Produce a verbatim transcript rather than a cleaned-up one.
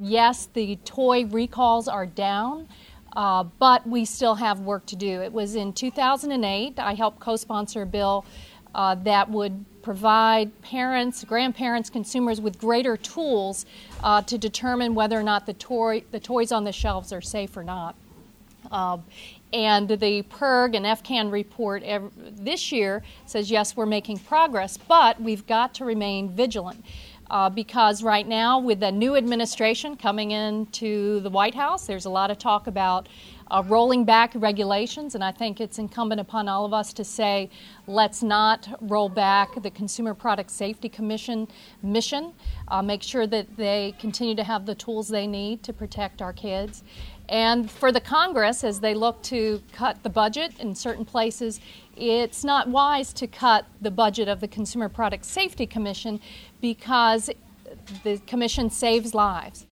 yes, the toy recalls are down, uh, but we still have work to do. It was in two thousand eight, I helped co-sponsor a bill uh, that would provide parents, grandparents, consumers with greater tools uh, to determine whether or not the, toy, the toys on the shelves are safe or not. Uh, and the P I R G and F C A N report every, this year says, yes, we're making progress, but we've got to remain vigilant. Uh, because right now, with the new administration coming into the White House, there's a lot of talk about uh, rolling back regulations, and I think it's incumbent upon all of us to say, let's not roll back the Consumer Product Safety Commission mission. Uh, make sure that they continue to have the tools they need to protect our kids. And for the Congress, as they look to cut the budget in certain places, it's not wise to cut the budget of the Consumer Product Safety Commission because the commission saves lives.